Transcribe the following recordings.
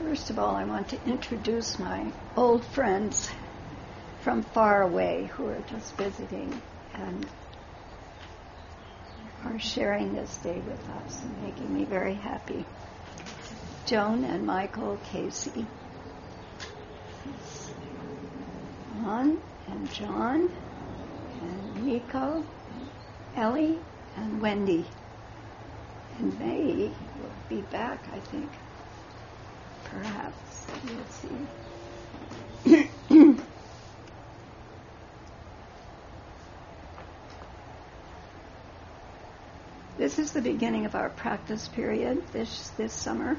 First of all, I want to introduce my old friends from far away who are just visiting and are sharing this day with us and making me very happy. Joan and Michael Casey. Juan and John and Nico, Ellie and Wendy. And May will be back, I think. Perhaps. We'll see. This is the beginning of our practice period this summer.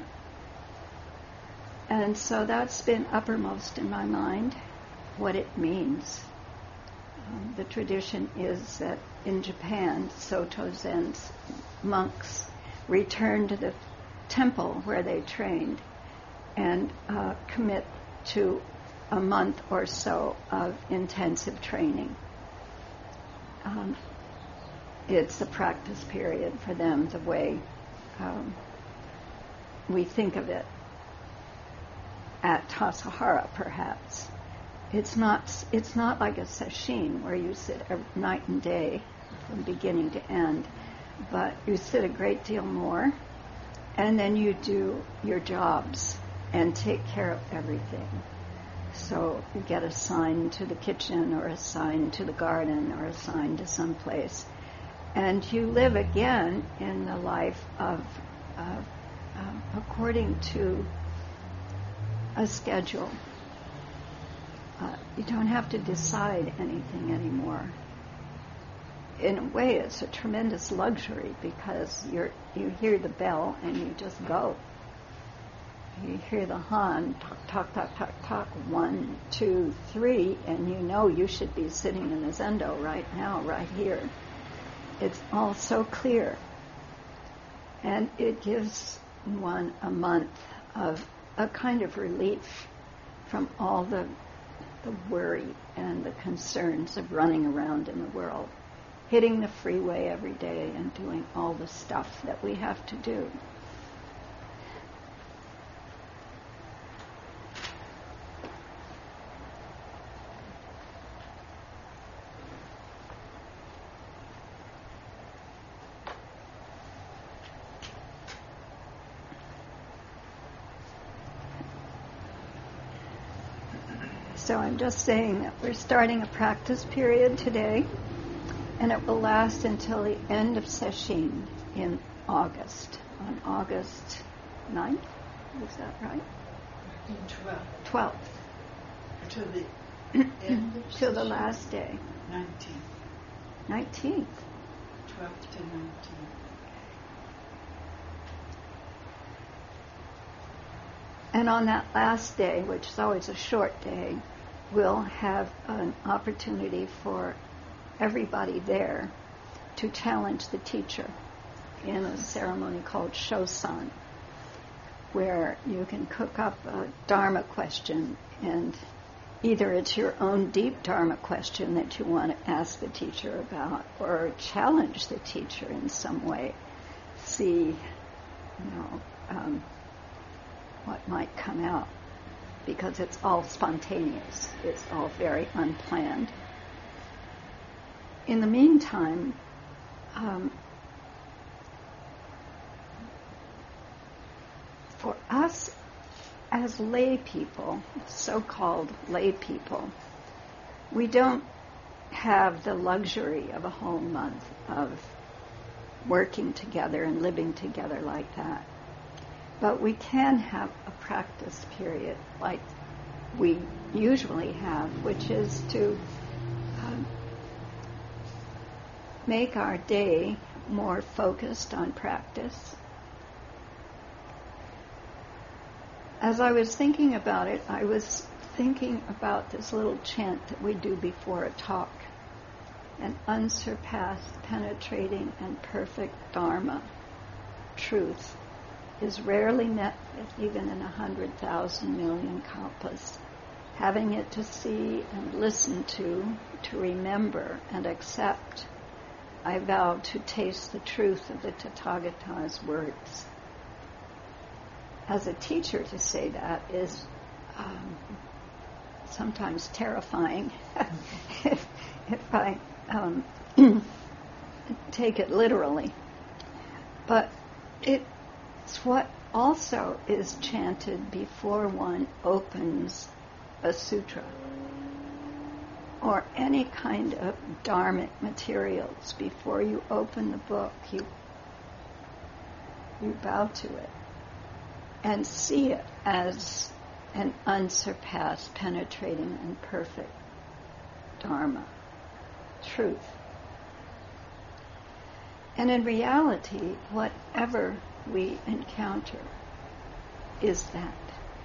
And so that's been uppermost in my mind, what it means. The tradition is that in Japan, Soto Zen's monks return to the temple where they trained and commit to a month or so of intensive training. It's a practice period for them the way we think of it at Tassajara, perhaps. It's not like a sesshin where you sit night and day from beginning to end, but you sit a great deal more, and then you do your jobs and take care of everything. So you get assigned to the kitchen or assigned to the garden or assigned to some place. And you live again in the life of according to a schedule. You don't have to decide anything anymore. In a way, it's a tremendous luxury because you hear the bell and you just go. You hear the Han, talk, talk, talk, talk, 1, 2, 3, and you know you should be sitting in the Zendo right now, right here. It's all so clear. And it gives one a month of a kind of relief from all the worry and the concerns of running around in the world, hitting the freeway every day and doing all the stuff that we have to do. So I'm just saying that we're starting a practice period today, and it will last until the end of Sesshin in August, on August 9th. Is that right? 12th. Until the end of till the last day. 19th. 19th. 12th to 19th. And on that last day, which is always a short day, we'll have an opportunity for everybody there to challenge the teacher in a ceremony called Shosan, where you can cook up a Dharma question, and either it's your own deep Dharma question that you want to ask the teacher about, or challenge the teacher in some way, see, what might come out, because it's all spontaneous. It's all very unplanned. In the meantime, for us as lay people, so-called lay people, we don't have the luxury of a whole month of working together and living together like that. But we can have a practice period like we usually have, which is to make our day more focused on practice. As I was thinking about it, I was thinking about this little chant that we do before a talk: an unsurpassed, penetrating, and perfect Dharma, truth, is rarely met with even in 100,000 million kalpas. Having it to see and listen to remember and accept, I vow to taste the truth of the Tathagata's words. as a teacher to say that is sometimes terrifying if I take it literally. But it's what also is chanted before one opens a sutra or any kind of dharmic materials. Before you open the book, you bow to it and see it as an unsurpassed, penetrating, and perfect dharma, truth. And in reality, whatever we encounter is that.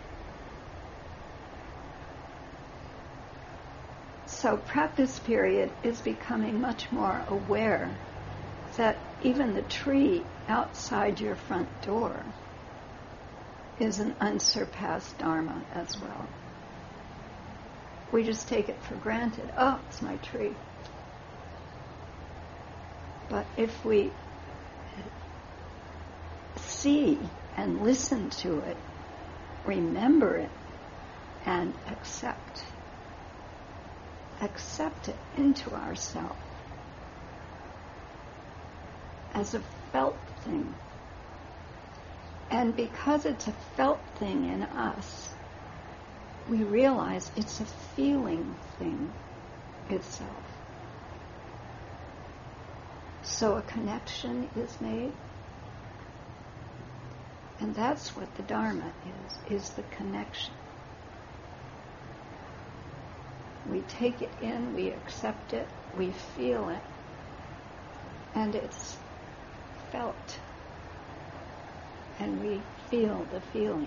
So practice period is becoming much more aware that even the tree outside your front door is an unsurpassed dharma as well. We just take it for granted. Oh, it's my tree. But if we see and listen to it, remember it, and accept it into ourselves as a felt thing. And because it's a felt thing in us, we realize it's a feeling thing itself. So a connection is made, and that's what the Dharma is the connection. We take it in, we accept it, we feel it, and it's felt, and we feel the feeling.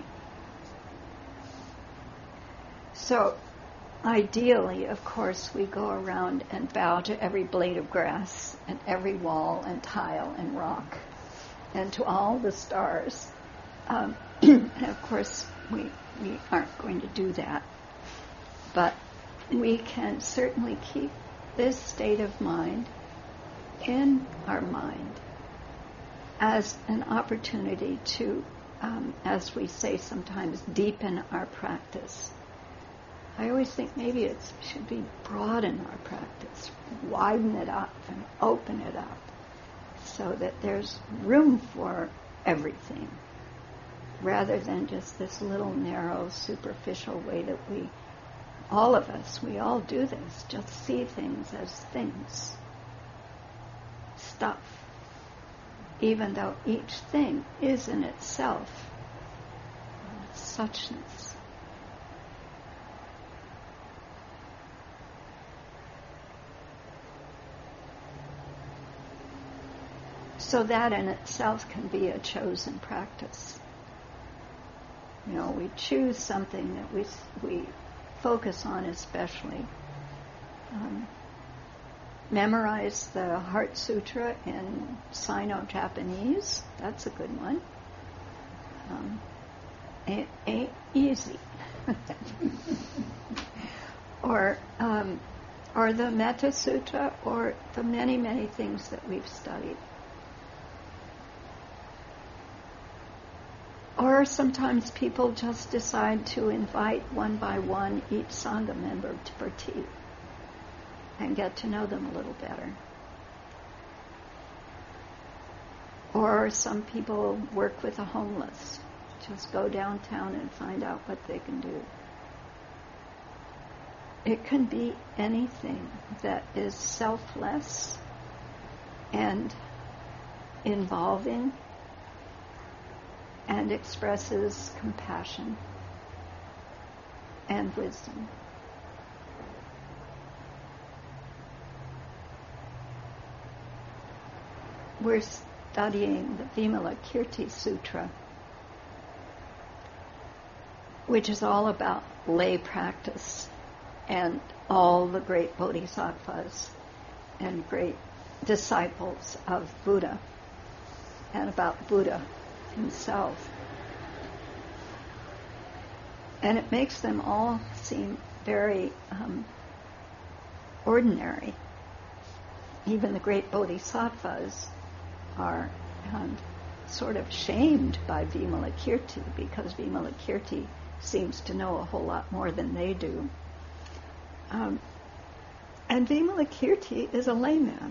So ideally, of course, we go around and bow to every blade of grass and every wall and tile and rock and to all the stars. And of course, we aren't going to do that. But we can certainly keep this state of mind in our mind as an opportunity to, as we say sometimes, deepen our practice. I always think maybe it should be broaden our practice, widen it up and open it up so that there's room for everything rather than just this little narrow superficial way that we all do this, just see things as things, stuff, even though each thing is in itself suchness. So that in itself can be a chosen practice. You know, we choose something that we focus on especially. Memorize the Heart Sutra in Sino-Japanese. That's a good one. Ain't easy. Or the Metta Sutra, or the many, many things that we've studied. Or sometimes people just decide to invite one by one each Sangha member for tea and get to know them a little better. Or some people work with the homeless. Just go downtown and find out what they can do. It can be anything that is selfless and involving and expresses compassion and wisdom. We're studying the Vimalakirti Sutra, which is all about lay practice and all the great bodhisattvas and great disciples of Buddha, and about Buddha himself. And it makes them all seem very ordinary. Even the great bodhisattvas are sort of shamed by Vimalakirti because Vimalakirti seems to know a whole lot more than they do. And Vimalakirti is a layman.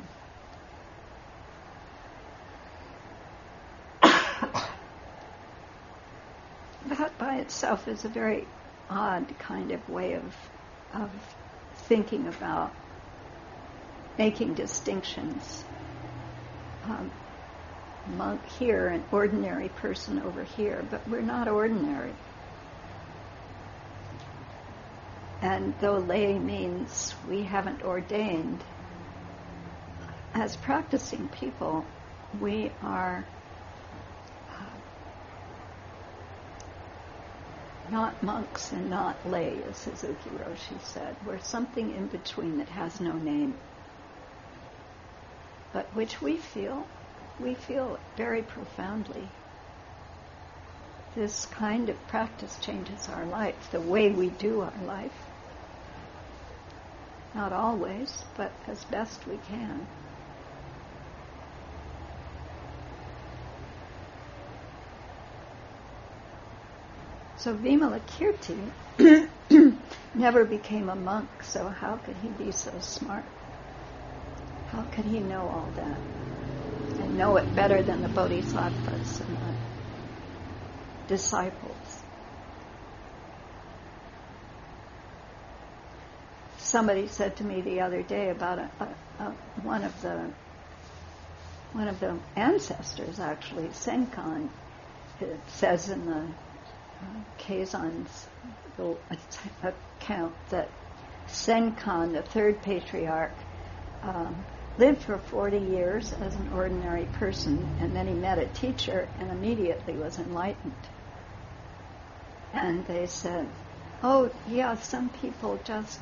That by itself is a very odd kind of way of thinking about making distinctions. Monk here, an ordinary person over here, but we're not ordinary. And though lay means we haven't ordained, as practicing people, we are not monks and not lay, as Suzuki Roshi said. We're something in between that has no name, but which we feel very profoundly. This kind of practice changes our life, the way we do our life. Not always, but as best we can. So Vimalakirti never became a monk, so how could he be so smart? How could he know all that? And know it better than the bodhisattvas and the disciples. Somebody said to me the other day about one of the ancestors, actually, Senkan. It says in the Keizan's account that Senkan, the third patriarch, lived for 40 years as an ordinary person, and then he met a teacher and immediately was enlightened. And they said, oh, yeah, some people just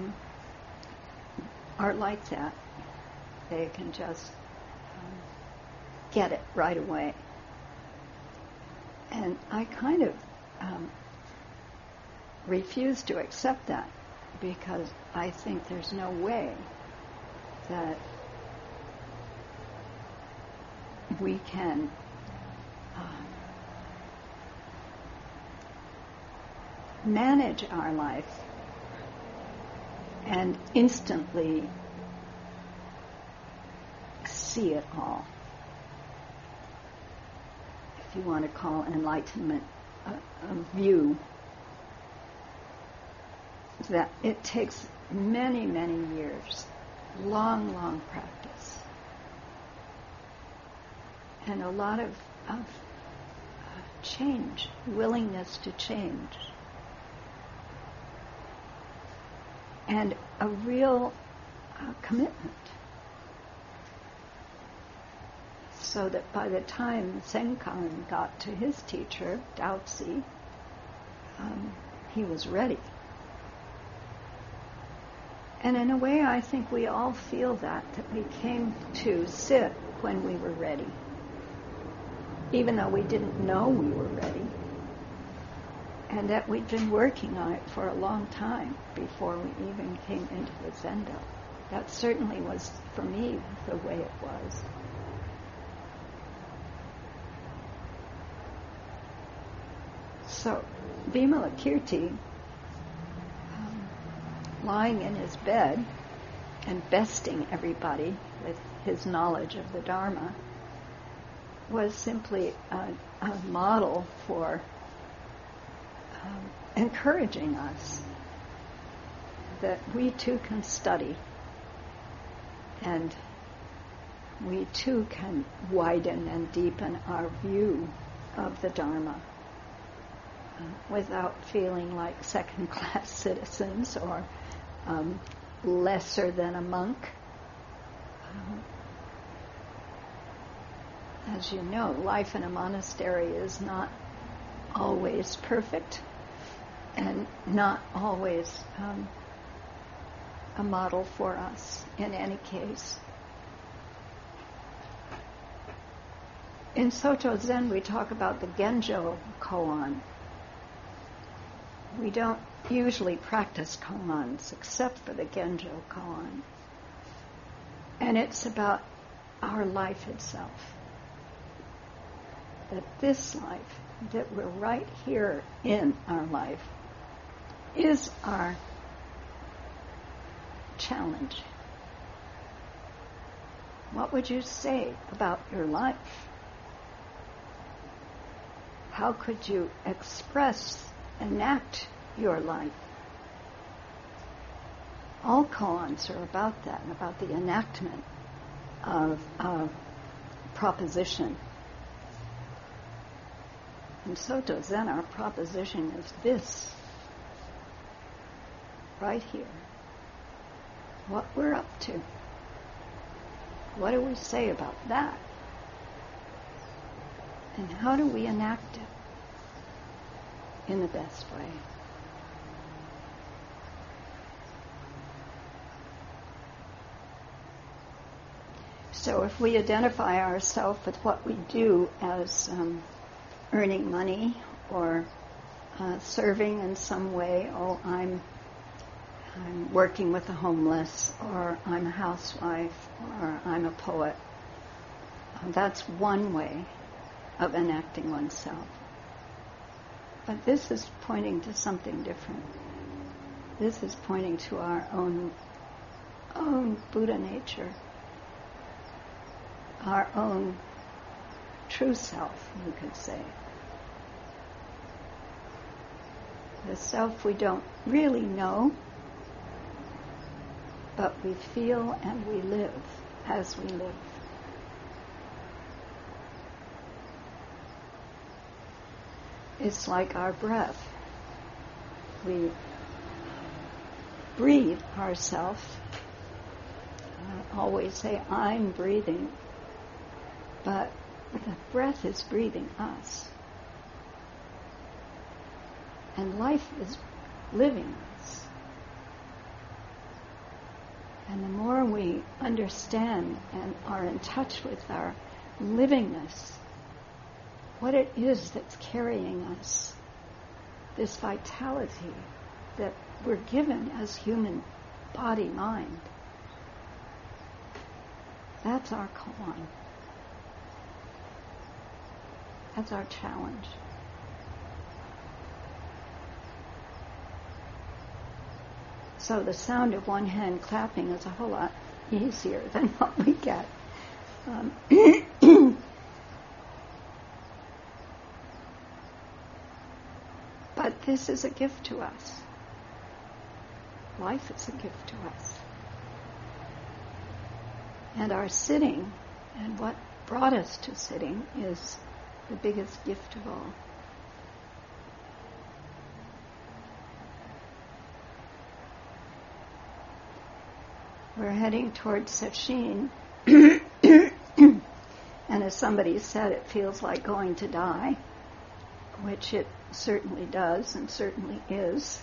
are like that. They can just get it right away. And I kind of refuse to accept that, because I think there's no way that we can manage our life and instantly see it all. If you want to call enlightenment a view, that it takes many, many years, long practice, and a lot of change, willingness to change, and a real commitment. So that by the time Senkan got to his teacher, Daozi, he was ready. And in a way, I think we all feel that we came to sit when we were ready, even though we didn't know we were ready, and that we'd been working on it for a long time before we even came into the Zendo. That certainly was, for me, the way it was. So, Vimalakirti, lying in his bed and besting everybody with his knowledge of the Dharma, was simply a model for encouraging us that we too can study, and we too can widen and deepen our view of the Dharma without feeling like second-class citizens or lesser than a monk. As you know, life in a monastery is not always perfect and not always a model for us in any case. In Soto Zen, we talk about the Genjo koan. We don't usually practice koans except for the Genjo koan. And it's about our life itself. that this life, that we're right here in our life, is our challenge. What would you say about your life? How could you enact your life? All koans are about that, about the enactment of proposition. And Soto Zen, our proposition is this, right here. What we're up to. What do we say about that? And how do we enact it in the best way? So if we identify ourselves with what we do as earning money or serving in some way, I'm working with the homeless, or I'm a housewife, or I'm a poet, that's one way of enacting oneself. But this is pointing to something different. This is pointing to our own Buddha nature, our own true self, you could say. The self we don't really know, but we feel and we live as we live. It's like our breath. We breathe ourselves. I always say, I'm breathing, but the breath is breathing us. And life is living us. And the more we understand and are in touch with our livingness, what it is that's carrying us, this vitality that we're given as human body, mind, that's our koan. That's our challenge. So the sound of one hand clapping is a whole lot easier than what we get. But this is a gift to us. Life is a gift to us. And our sitting, and what brought us to sitting, is the biggest gift of all. We're heading towards Sesshin, and as somebody said, it feels like going to die, which it certainly does and certainly is.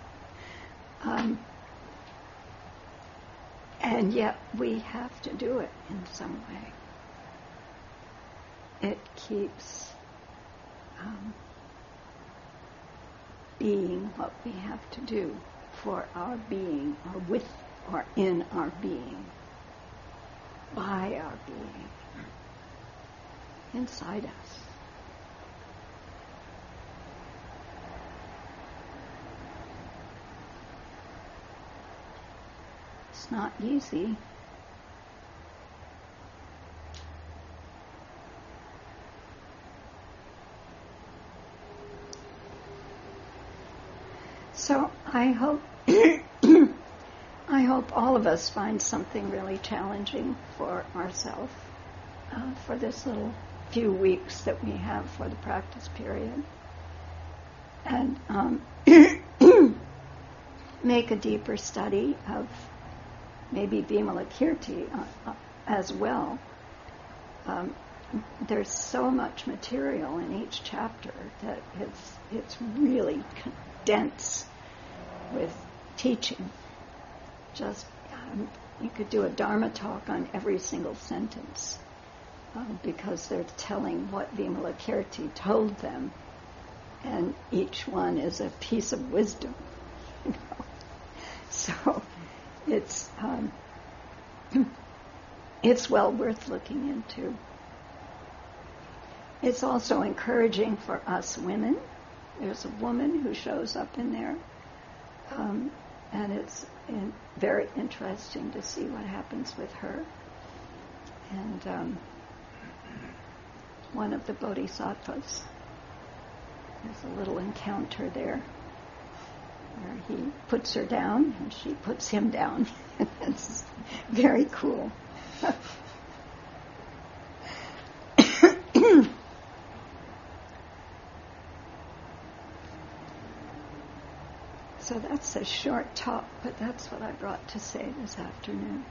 And yet we have to do it in some way. It keeps being what we have to do for our being, or with or in our being, by our being, inside us. It's not easy. So I hope all of us find something really challenging for ourselves for this little few weeks that we have for the practice period, and make a deeper study of maybe Vimalakirti as well. There's so much material in each chapter that it's really dense with teaching. Just you could do a Dharma talk on every single sentence because they're telling what Vimalakirti told them, and each one is a piece of wisdom. You know? So it's well worth looking into. It's also encouraging for us women. There's a woman who shows up in there, and it's very interesting to see what happens with her. And one of the bodhisattvas, there's a little encounter there where he puts her down and she puts him down. It's very cool. So that's a short talk, but that's what I brought to say this afternoon.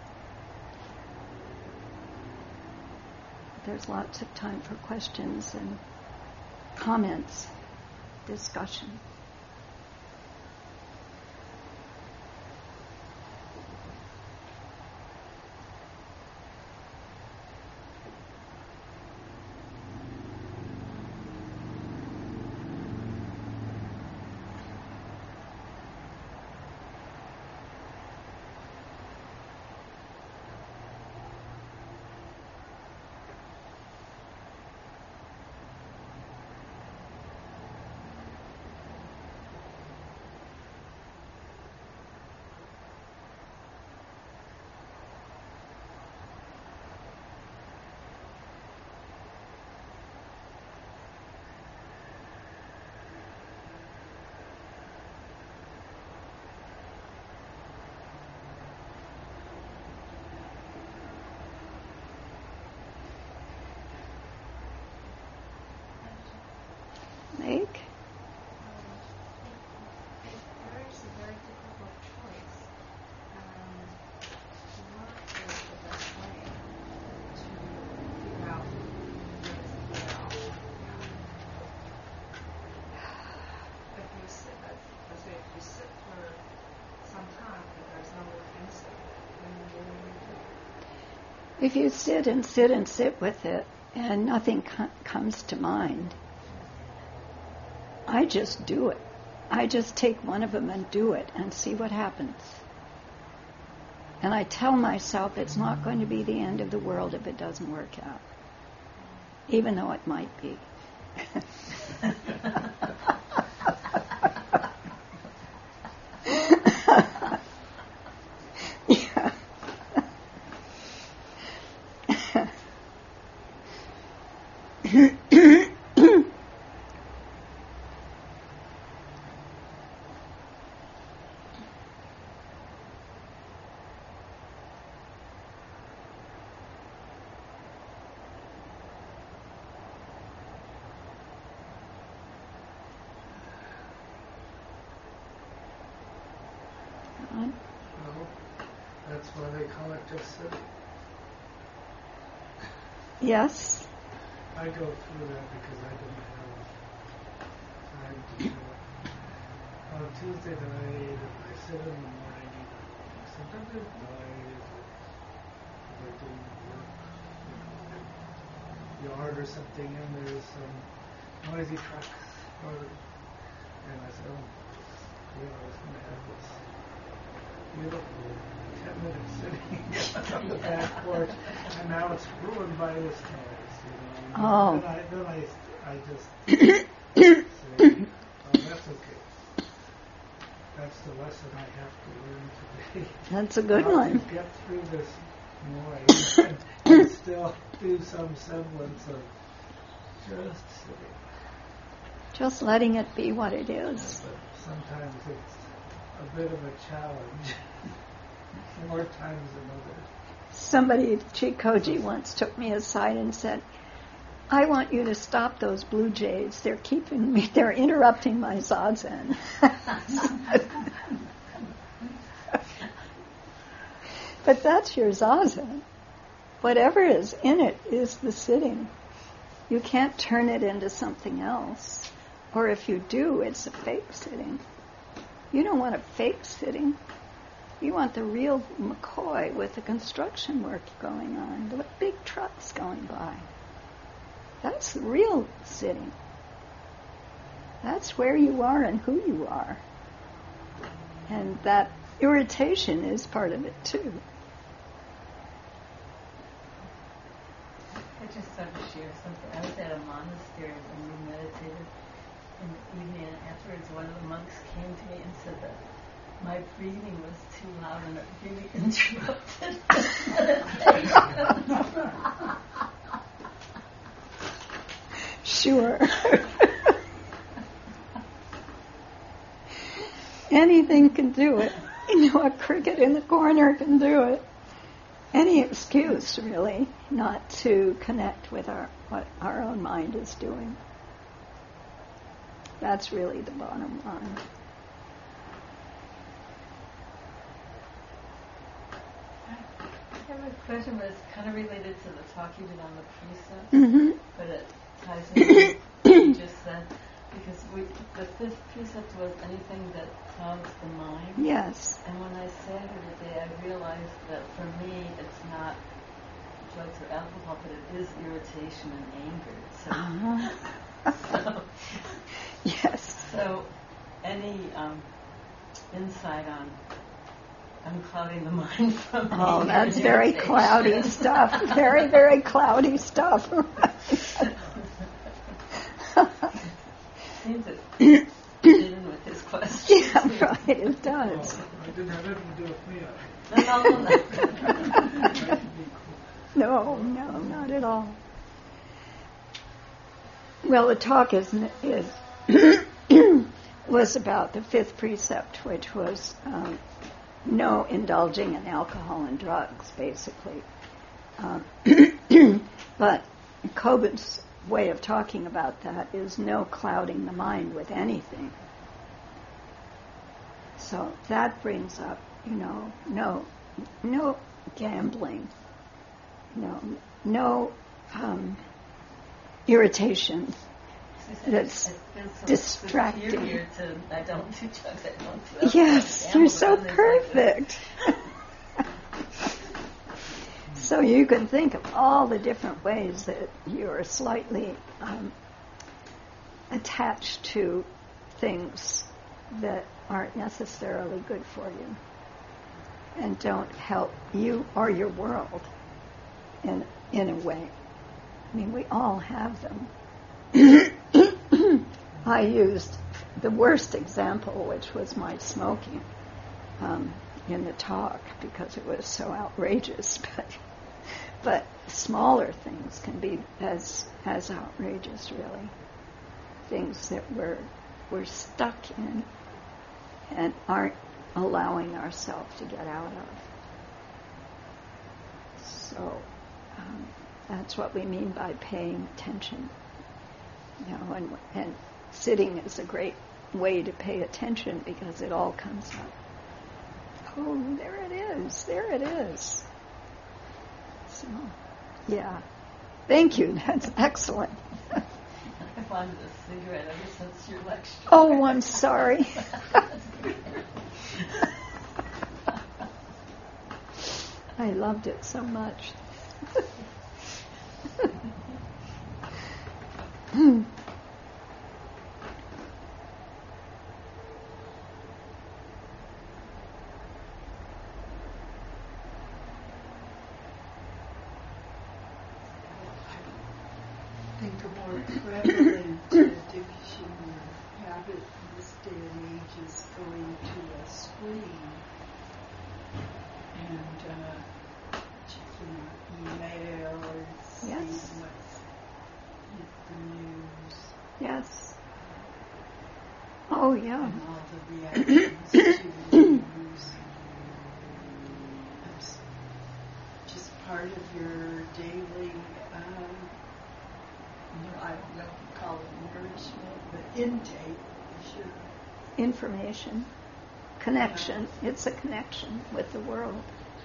There's lots of time for questions and comments, discussion. Make? There is a very difficult choice. What is the best way to figure out what is the If you sit, let's say if you sit for some time and there's no answer, then what do you do? If you sit and sit and sit with it and nothing comes to mind, I just do it. I just take one of them and do it and see what happens. And I tell myself it's not going to be the end of the world if it doesn't work out, even though it might be. Yeah. Well, that's why they call it just sitting. Yes. I go through that because I didn't have time to do it. On Tuesday night, I sit in the morning, sometimes it's noise, if I doing work, yard or something, and there's some noisy trucks, and I said, oh, I was going to have this beautiful 10-minute sitting on the back porch, and now it's ruined by this noise. Oh. Then I just say, oh, that's okay. That's the lesson I have to learn today. That's a good How one. to get through this noise and still do some semblance of just sitting. Just letting it be what it is. But sometimes it's a bit of a challenge, more times than others. Somebody, Chikoji, once took me aside and said, I want you to stop those blue jays. They're interrupting my zazen. But that's your zazen. Whatever is in it is the sitting. You can't turn it into something else. Or if you do, it's a fake sitting. You don't want a fake sitting. You want the real McCoy with the construction work going on, the big trucks going by. That's the real sitting. That's where you are and who you are. And that irritation is part of it too. just have to share something. I was at a monastery when we meditated in the evening, and afterwards one of the monks came to me and said that my breathing was too loud and it really interrupted meditation. Sure. Anything can do it. A cricket in the corner can do it. Any excuse, really, not to connect with what our own mind is doing. That's really the bottom line. I have a question, but it's kind of related to the talk you did on the precept, but it ties into what you just said, because the fifth precept was anything that clouds the mind. Yes. And when I sat here today, I realized that for me, it's not drugs or alcohol, but it is irritation and anger. So, yes. So, any insight on unclouding the mind from Oh, that's very cloudy stuff. Very, very cloudy stuff. Seems it fit in with his question. Yeah, right, it does. Oh, it didn't have anything to do with me. No, not at all. Well, the talk was about the fifth precept, which was no indulging in alcohol and drugs, basically. But Kobin's way of talking about that is no clouding the mind with anything. So that brings up, no gambling, no irritation that's distracting. I don't do drugs, I don't do alcohol. Yes, you're so perfect. So you can think of all the different ways that you're slightly attached to things that aren't necessarily good for you and don't help you or your world in a way. I mean, we all have them. I used the worst example, which was my smoking, in the talk because it was so outrageous. But smaller things can be as outrageous, really. Things that we're stuck in and aren't allowing ourselves to get out of. So that's what we mean by paying attention. And sitting is a great way to pay attention because it all comes up. Oh, there it is. So, yeah. Thank you. That's excellent. I wanted a cigarette ever since your lecture. Oh, I'm sorry. I loved it so much. I think a more prevalent addiction or habit in this day and age is going to a screen and checking email or seeing Yes. what's in the news. Yes. Oh, yeah. And all the reactions to the news. That's just part of your daily, I don't know if you call it nourishment, but intake, for sure. Information. Connection. It's a connection with the world.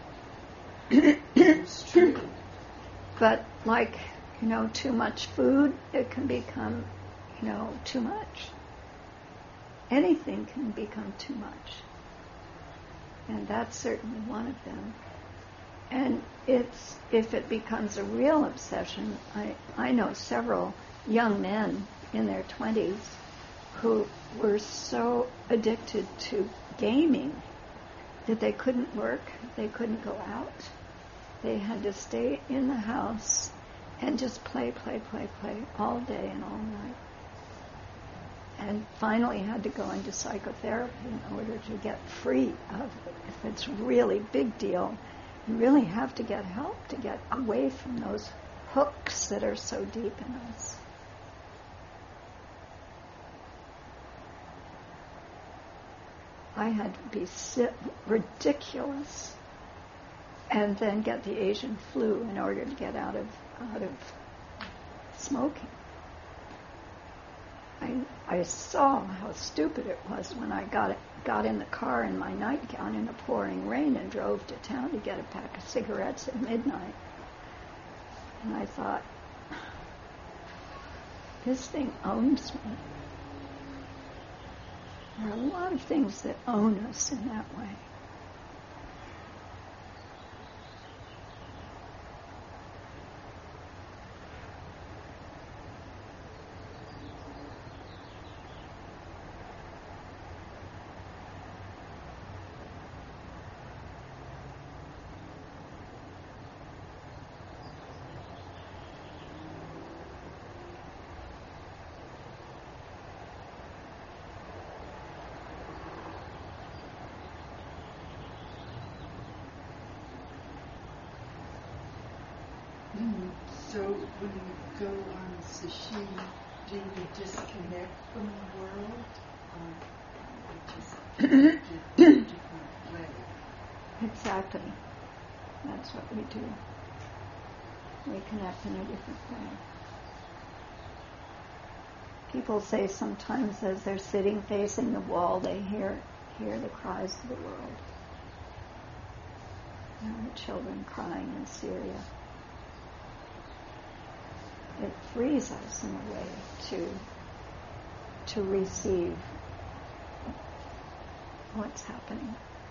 It's true. But too much food, it can become, too much. Anything can become too much. And that's certainly one of them. And if it becomes a real obsession, I know several young men in their 20s who were so addicted to gaming that they couldn't work, they couldn't go out. They had to stay in the house and just play all day and all night. And finally had to go into psychotherapy in order to get free of it. If it's really big deal, you really have to get help to get away from those hooks that are so deep in us. I had to be ridiculous and then get the Asian flu in order to get out of smoking. I saw how stupid it was when I got in the car in my nightgown in the pouring rain and drove to town to get a pack of cigarettes at midnight. And I thought, this thing owns me. There are a lot of things that own us in that way. So when you go on sashimi, do you disconnect from the world, or you just connect it in a different way? Exactly. That's what we do. We connect in a different way. People say sometimes as they're sitting facing the wall, they hear the cries of the world. You know, the children crying in Syria. It frees us in a way to receive what's happening.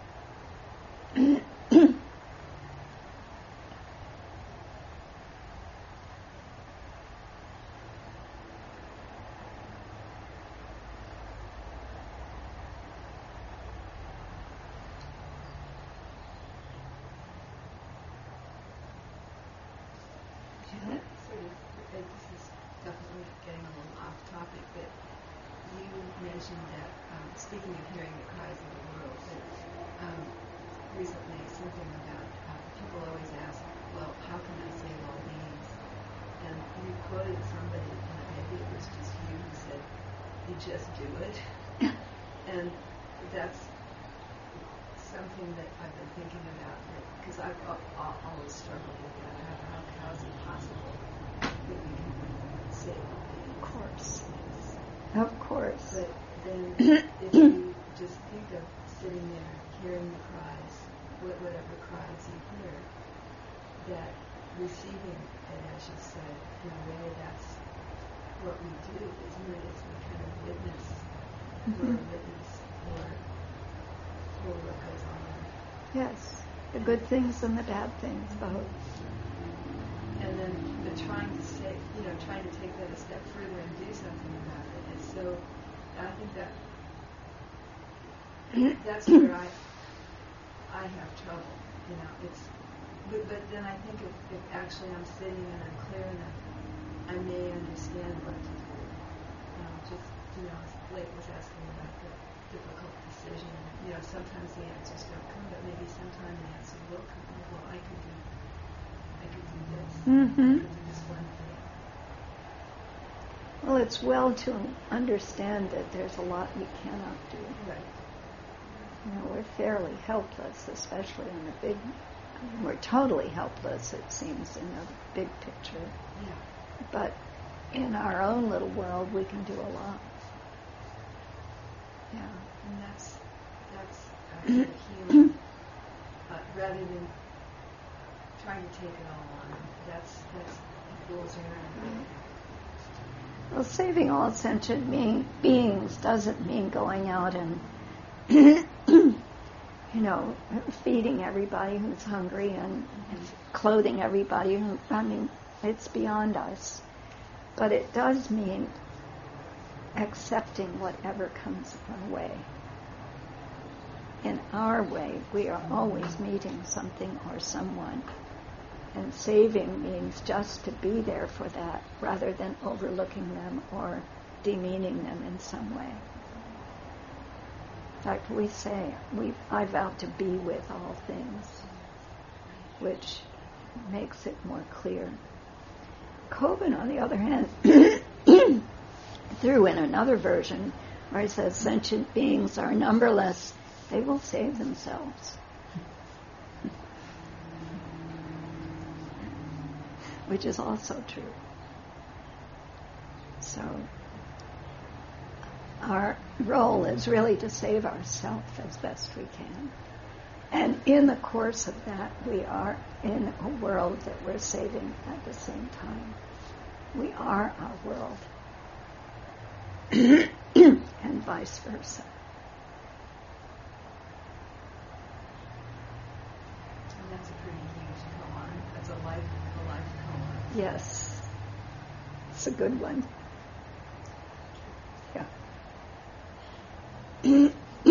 This is definitely getting a little off topic, but you mentioned that, speaking of hearing the cries of the world, that recently something about people always ask, well, how can I save all beings? And you quoted somebody, and maybe it was just you, who said, you just do it. And that's something that I've been thinking about, because I've always struggled with that. How is it possible that we can save all beings? Of course. Of course. But then if you just think of sitting there, hearing the cries, whatever cries you hear, that receiving it, as you said, in a way that's what we do, isn't it? It's we kind of witness, we're a witness for what goes on. Yes. The good things and the bad things, both. And then trying to say, trying to take that a step further and do something about it. And so I think that's where I have trouble. But then I think if actually I'm sitting and I'm clear enough, I may understand what to do. Blake was asking about the difficult decision. Sometimes the answers don't come, but maybe sometime the answer will come. Well, I could do this. Mm-hmm. I could do this one thing. Well, it's well to understand that there's a lot we cannot do. Right. We're fairly helpless, especially in the big. We're totally helpless, it seems, in the big picture. Yeah. But in our own little world, we can do a lot. Yeah. And that's healing, rather than trying to take it all on. That's fool's errand. Well, saving all sentient beings doesn't mean going out and, feeding everybody who's hungry and clothing everybody who, it's beyond us. But it does mean accepting whatever comes our way. In our way, we are always meeting something or someone And saving means just to be there for that rather than overlooking them or demeaning them in some way. In fact, we say, I vow to be with all things, which makes it more clear. Coben, on the other hand, threw in another version where he says sentient beings are numberless. They will save themselves. Which is also true. So our role is really to save ourselves as best we can. And in the course of that, we are in a world that we're saving at the same time. We are our world. And vice versa. And that's a pretty huge koan. That's a life koan. Yes. It's a good one. Yeah.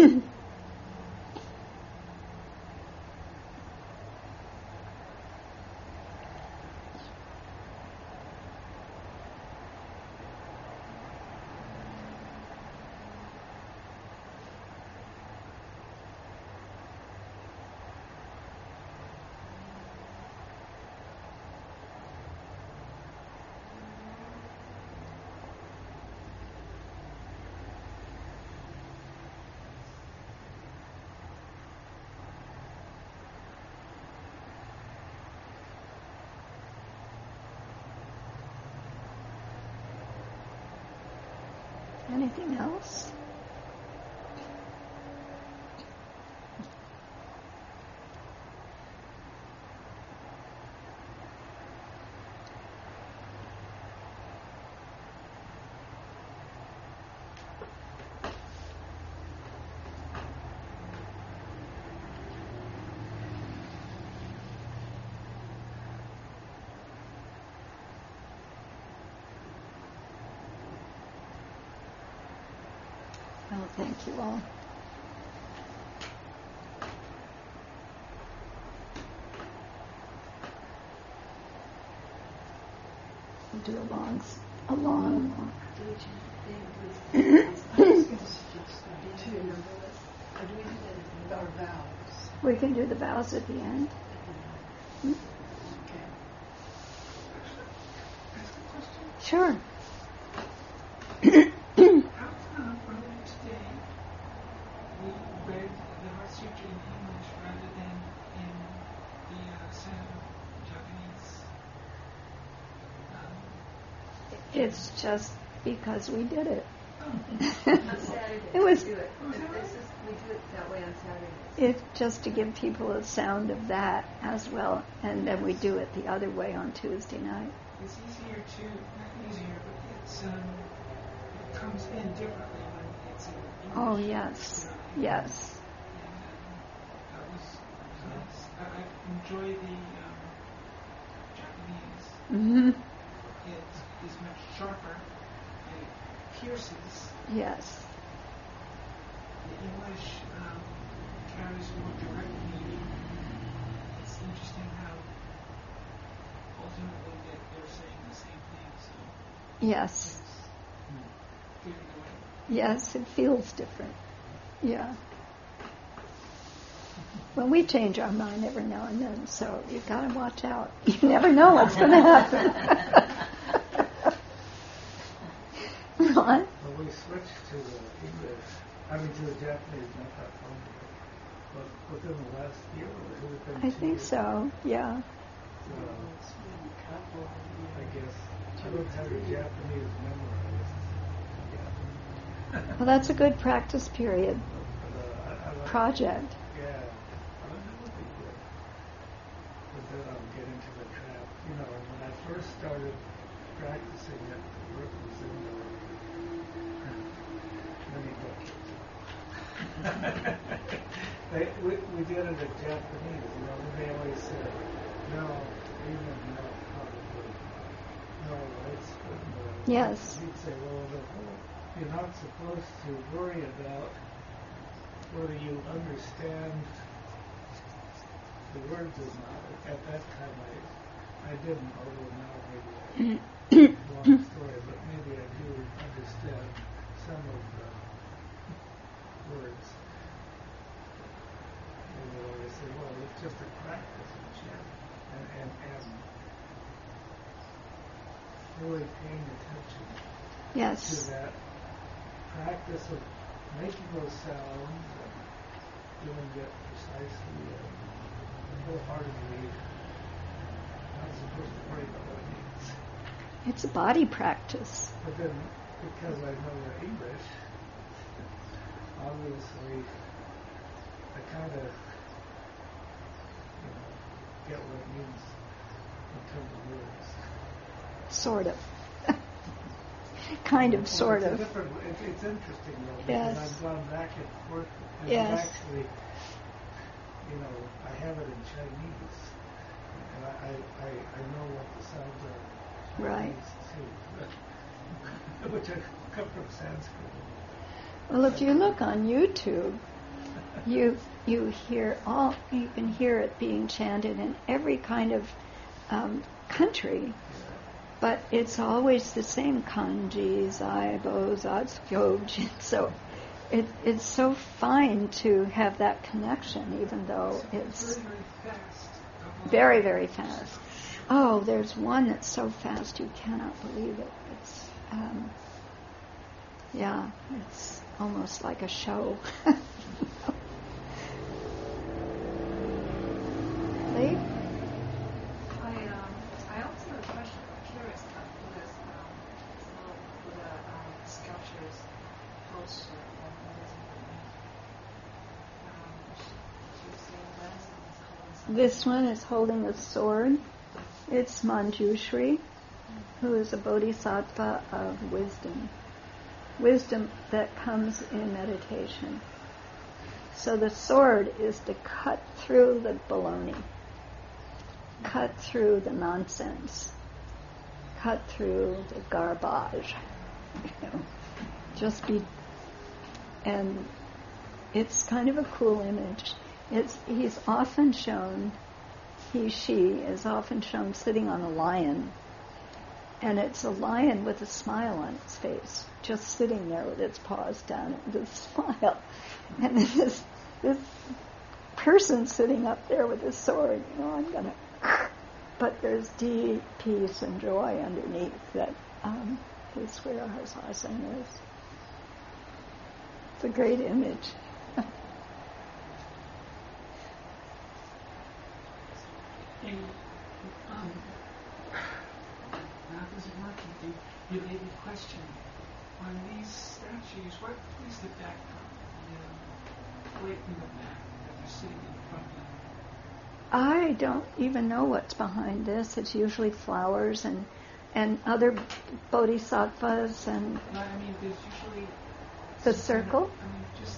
Anything else? Well, thank you all. We'll do a long walk. Do we do our vows? We can do the vows at the end. Okay. Sure. How come earlier today we read the Heart Sutra in English rather than in the Sino-Japanese? It's just because we did it. On Saturday, It was- we do it. We do it that way on Saturdays. It's just to give people a sound of that as well, and then we do it the other way on Tuesday night. It's easier to, not easier, but it's, it comes in differently when it's in English. Oh, yes. Yes. And that was nice. I enjoy the Japanese. Mm-hmm. It is much sharper and it pierces. Yes. The English carries more direct meaning. It's interesting how ultimately they're saying the same thing. So Yes. it's good in a way. Yes, it feels different. Yeah. Well, we change our mind every now and then, so you've got to watch out. You never know what's going to happen. What? Well, we switched to the English, to the Japanese not that long ago. But within the last year, or has it been I 2 think years? so, yeah. So, I guess I don't have your Japanese memorized yet. Well, that's a good practice period But, I like, project. yeah, that would be good. But then I'll get into the trap. When I first started practicing it, the work was in many decades. We did it in Japanese, they always said, no, even no, probably, no, it's good, no. Yes. He'd say, well, you're not supposed to worry about whether you understand the words or not. At that time, I I didn't, although now maybe long story, but maybe I do understand some of the words. And they always say, well, it's just a practice of chanting and really paying attention Yes. to that practice of making those sounds and doing it precisely and wholeheartedly. Not supposed to worry about what it means. It's a body practice. But then, because I know the English, obviously, I kind of, get what it means in terms of words. Sort of. Kind of, sort It's of. it's interesting though, because Yes. I've gone back and forth, and Yes. actually, I have it in Chinese, and I know what the sounds are. Right. Too, which I come from Sanskrit. Well, if you look on YouTube, you can hear it being chanted in every kind of country, but it's always the same kanji, zaibo, zatsukyojin. So it's so fine to have that connection, even though it's very, very fast. very, very fast. Oh, there's one that's so fast you cannot believe it. It's it's almost like a show. Lee? I also have a question. I'm curious about Buddha's Buddha sculptures posture and Buddhism. This one is holding a sword. It's Manjushri, who is a bodhisattva of wisdom. Wisdom that comes in meditation. So the sword is to cut through the baloney, cut through the nonsense, cut through the garbage. And it's kind of a cool image. He's often shown, she is often shown sitting on a lion, and it's a lion with a smile on its face, just sitting there with its paws down and a smile. And this person sitting up there with a sword, but there's deep peace and joy underneath that is where our Harshasan is. It's a great image. Now this is working. You made me question on these statues. What is the background? Away from the back that you're sitting in front of. I don't even know what's behind this. It's usually flowers and other bodhisattvas and No, I mean, there's usually the circle. Just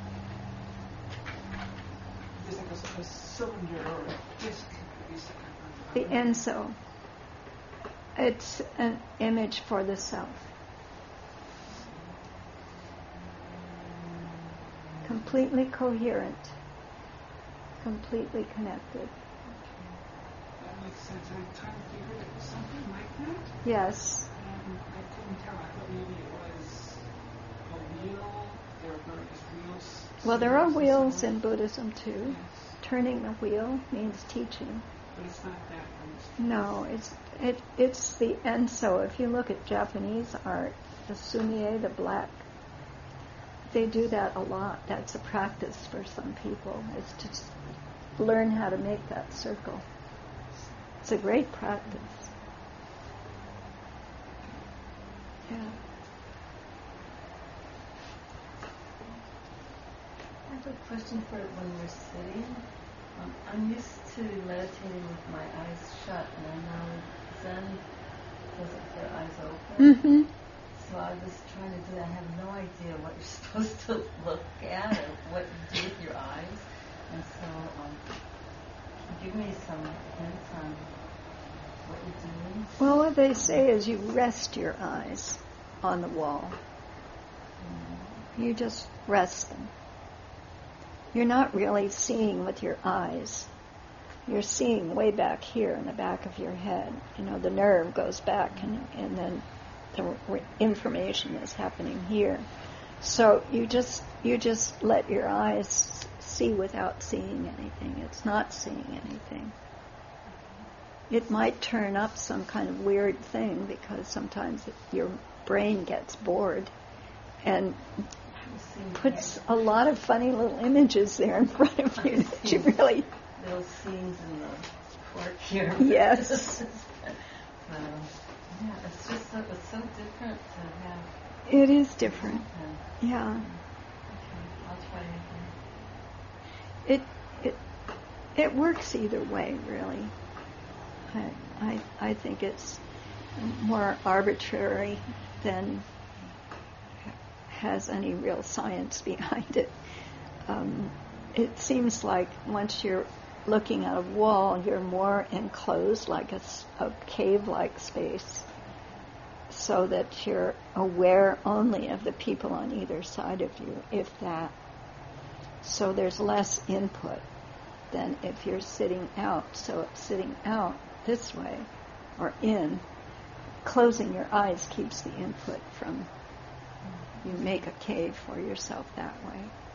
there's like a cylinder or a disc. The Enso. It's an image for the self. Completely coherent. Completely connected. That makes sense. I kind of figured it was something like that. Yes. I couldn't tell. I thought maybe it was a wheel. There are various wheels. Well, there are wheels in Buddhism too. Yes. Turning the wheel means teaching. But it's not that. No, it's the Enso. If you look at Japanese art, the sumie, the black, they do that a lot. That's a practice for some people, is to learn how to make that circle. It's a great practice. Yeah. I have a question for when we're sitting. I'm used to meditating with my eyes shut, and I know Zen does it with their eyes open. Mm-hmm. So I was trying to do that. I have no idea what you're supposed to look at or what you do with your eyes. And so give me some hints on what you're doing. Well, what they say is you rest your eyes on the wall. You just rest them. You're not really seeing with your eyes. you're seeing way back here in the back of your head. The nerve goes back, and then the information is happening here. So you just let your eyes see without seeing anything. It's not seeing anything. It might turn up some kind of weird thing because sometimes your brain gets bored and puts a lot of funny little images there in front of you that you really... Little scenes in the court here. Yes. Yeah, it's just it's so different to have... It is different. Yeah. Okay, I'll try anything. It works either way, really. I think it's more arbitrary than has any real science behind it. It seems like once you're looking at a wall, you're more enclosed, like a cave-like space, so that you're aware only of the people on either side of you, if that. So there's less input than if you're sitting out. So sitting out this way or in, closing your eyes keeps the input from, you make a cave for yourself that way.